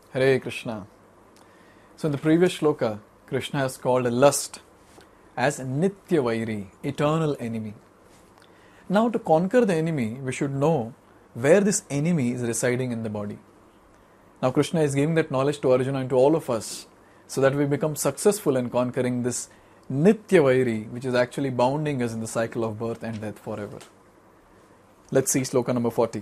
Hare Krishna. So in the previous shloka, Krishna has called lust as Nitya Vairi, eternal enemy. Now to conquer the enemy, we should know where this enemy is residing in the body. Now Krishna is giving that knowledge to Arjuna and to all of us so that we become successful in conquering this Nitya Vairi, which is actually bounding us in the cycle of birth and death forever. Let's see shloka number 40.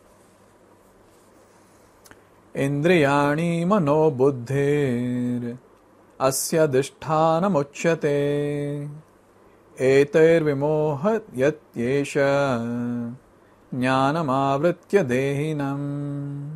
Indriyani mano buddhir asya dishthanamochyate etair vimohat yat yesha jnanamavritya dehinam.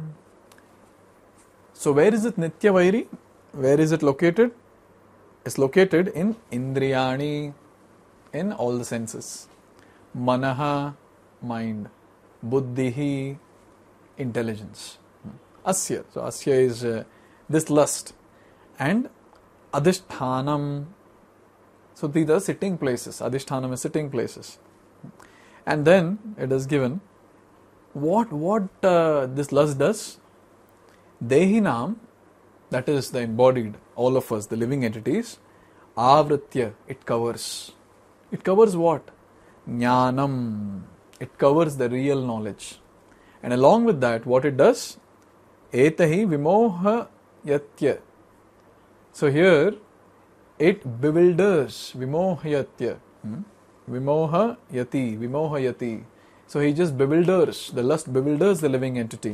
So where is it Nitya Vairi? Where is it located? It's located in Indriyani, in all the senses. Manaha, mind. Buddhihi, intelligence. Asya. So Asya is this lust. And Adhishthanam. So these are sitting places. Adhishthanam is sitting places. And then it is given what this lust does. Dehinam, that is the embodied, all of us, the living entities. Avritya, it covers. It covers what? Jnanam. It covers the real knowledge. And along with that, what it does? Etahi vimoha yatya. So here, it bewilders. Vimohyatya. Vimoha yati. So he just bewilders. The lust bewilders the living entity.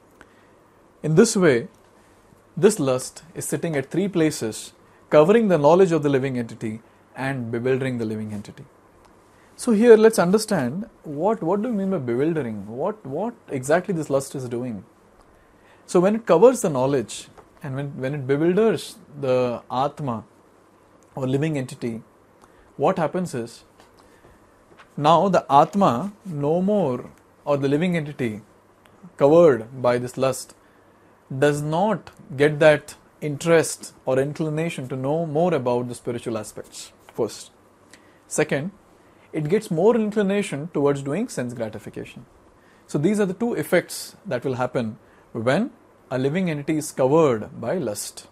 In this way, this lust is sitting at three places, covering the knowledge of the living entity and bewildering the living entity. So here let's understand what do we mean by bewildering? What exactly this lust is doing? So when it covers the knowledge and when it bewilders the Atma or living entity, what happens is, now the Atma no more, or the living entity covered by this lust, does not get that interest or inclination to know more about the spiritual aspects, first. Second, it gets more inclination towards doing sense gratification. So these are the two effects that will happen when a living entity is covered by lust.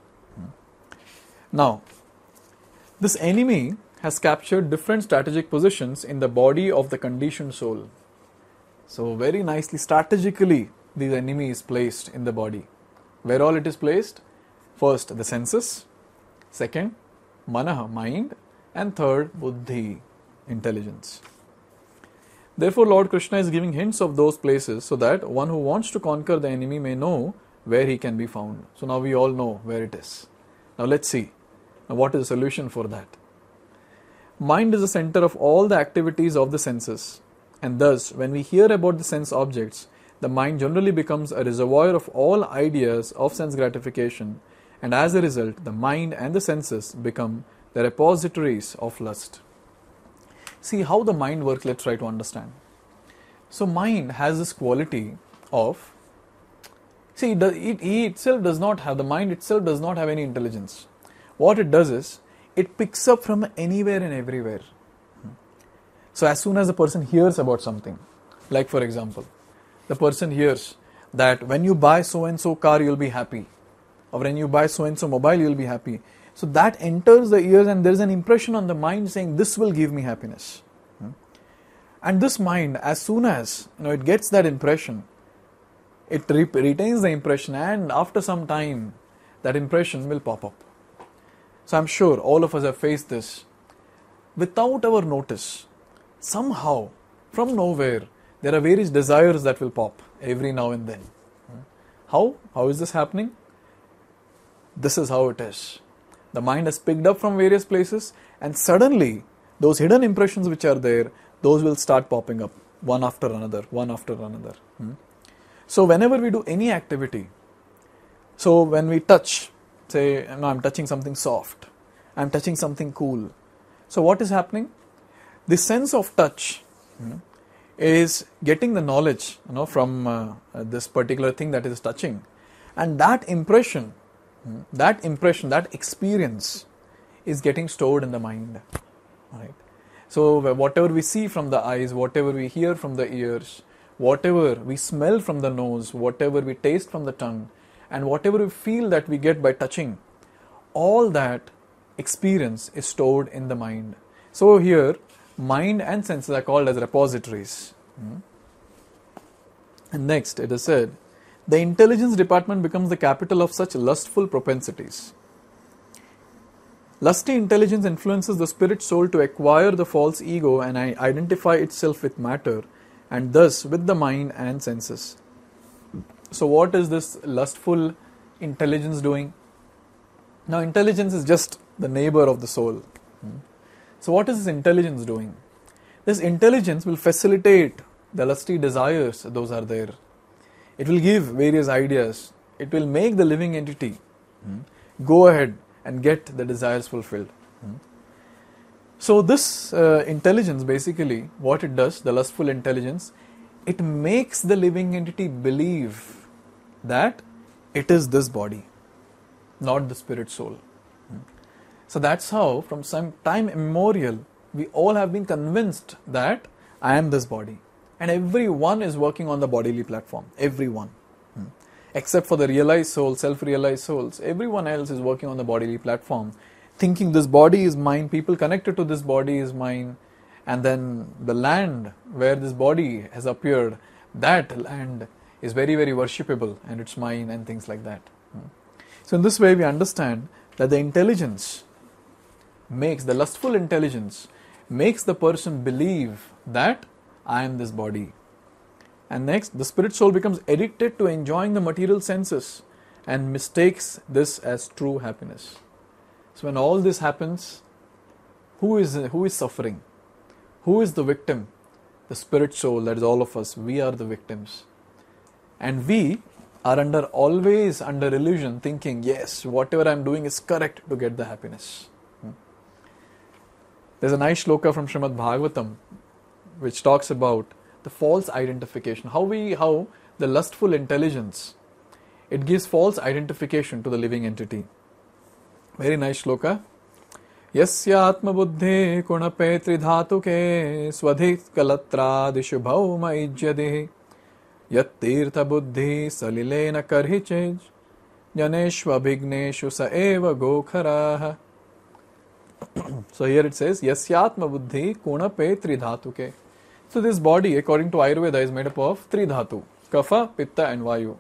Now, this enemy has captured different strategic positions in the body of the conditioned soul. So very nicely, strategically, this enemy is placed in the body. Where all it is placed? First, the senses. Second, manaha, mind. And third, buddhi, intelligence. Therefore, Lord Krishna is giving hints of those places so that one who wants to conquer the enemy may know where he can be found. So now we all know where it is. Now let's see. Now what is the solution for that? Mind is the center of all the activities of the senses. And thus, when we hear about the sense objects, the mind generally becomes a reservoir of all ideas of sense gratification, and as a result, the mind and the senses become the repositories of lust. See how the mind works, let's try to understand. So mind has this quality of, see, the mind itself does not have any intelligence. What it does is, it picks up from anywhere and everywhere. So as soon as a person hears about something, like for example, the person hears that when you buy so-and-so car, you'll be happy. Or when you buy so-and-so mobile, you'll be happy. So that enters the ears and there's an impression on the mind saying, this will give me happiness. And this mind, as soon as it gets that impression, it retains the impression, and after some time, that impression will pop up. So I'm sure all of us have faced this. Without our notice, somehow, from nowhere, there are various desires that will pop every now and then. How? How is this happening? This is how it is. The mind has picked up from various places, and suddenly those hidden impressions which are there, those will start popping up one after another. So whenever we do any activity, so when we touch, say, I'm touching something soft, I'm touching something cool. So what is happening? The sense of touch is getting the knowledge from this particular thing that is touching, and that impression, that experience is getting stored in the mind. Right? So whatever we see from the eyes, whatever we hear from the ears, whatever we smell from the nose, whatever we taste from the tongue, and whatever we feel that we get by touching, all that experience is stored in the mind. So here, mind and senses are called as repositories. And next, it is said, the intelligence department becomes the capital of such lustful propensities. Lusty intelligence influences the spirit soul to acquire the false ego and identify itself with matter, and thus with the mind and senses. So what is this lustful intelligence doing? Now intelligence is just the neighbor of the soul. So what is this intelligence doing? This intelligence will facilitate the lusty desires, those are there. It will give various ideas. It will make the living entity go ahead and get the desires fulfilled. So this intelligence, basically what it does, the lustful intelligence, it makes the living entity believe that it is this body, not the spirit soul. So that's how from some time immemorial we all have been convinced that I am this body. And everyone is working on the bodily platform. Everyone. Except for the realized souls, self-realized souls. Everyone else is working on the bodily platform, thinking this body is mine, people connected to this body is mine, and then the land where this body has appeared, that land is very, very worshipable and it's mine and things like that. So in this way we understand that the intelligence makes, the lustful intelligence makes the person believe that I am this body. And next, the spirit soul becomes addicted to enjoying the material senses and mistakes this as true happiness. So when all this happens, who is suffering? Who is the victim? The spirit soul, that is all of us. We are the victims. And we are always under illusion, thinking, yes, whatever I am doing is correct to get the happiness. There's a nice shloka from Srimad Bhagavatam which talks about the false identification. How the lustful intelligence, it gives false identification to the living entity. Very nice shloka. Yasya atma buddhi kunape tridhatuke swadhit kalatradishu bhauma ijyadeh yat tirtha buddhi salilena karhichej janeshva bhigneshu sa eva gokharaha. So here it says, Yasyatma buddhi kunape tridhatuke. So this body, according to Ayurveda, is made up of three dhatu, kapha, pitta and vayu.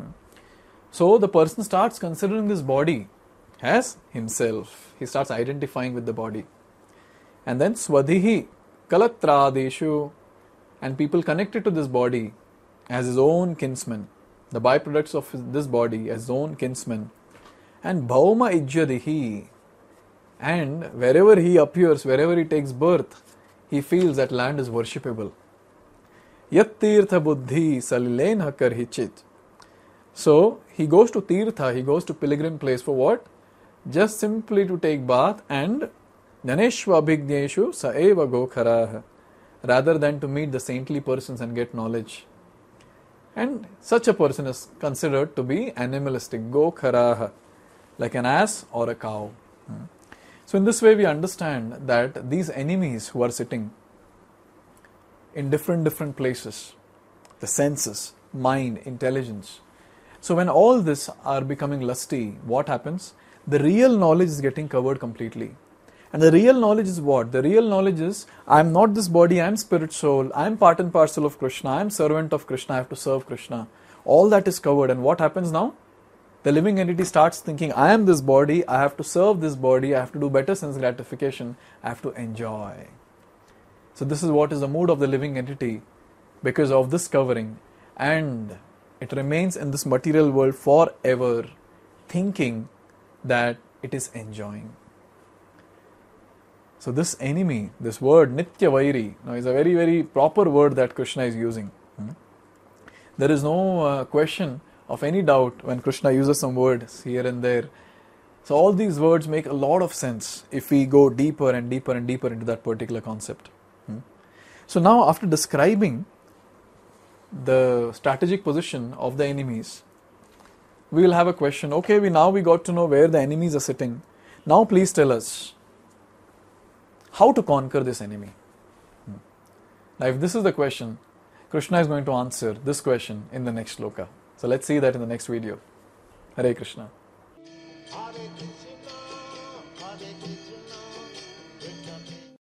So the person starts considering this body as himself. He starts identifying with the body. And then swadhihi, kalatradeshu, and people connected to this body as his own kinsmen. The byproducts of this body as his own kinsmen. And bhauma ijyadihi, and wherever he appears, wherever he takes birth, he feels that land is worshipable. Yat tirtha buddhi salilena karhichit. So he goes to tirtha, he goes to pilgrim place for what? Just simply to take bath and janeshva bhigneshu sa eva gokharaha, rather than to meet the saintly persons and get knowledge. And such a person is considered to be animalistic, gokharaha, like an ass or a cow. So in this way we understand that these enemies who are sitting in different places, the senses, mind, intelligence. So when all this are becoming lusty, what happens? The real knowledge is getting covered completely. And the real knowledge is what? The real knowledge is, I am not this body, I am spirit soul, I am part and parcel of Krishna, I am servant of Krishna, I have to serve Krishna. All that is covered, and what happens now? The living entity starts thinking, I am this body, I have to serve this body, I have to do better sense gratification, I have to enjoy. So this is what is the mood of the living entity because of this covering, and it remains in this material world forever, thinking that it is enjoying. So this enemy, this word Nitya Vairi, now is a very, very proper word that Krishna is using. There is no question of any doubt when Krishna uses some words here and there. So all these words make a lot of sense if we go deeper and deeper and deeper into that particular concept. So now after describing the strategic position of the enemies, we will have a question. Okay, we got to know where the enemies are sitting. Now please tell us how to conquer this enemy. Now if this is the question, Krishna is going to answer this question in the next shloka. So let's see that in the next video. Hare Krishna. Hare Krishna, Hare Krishna.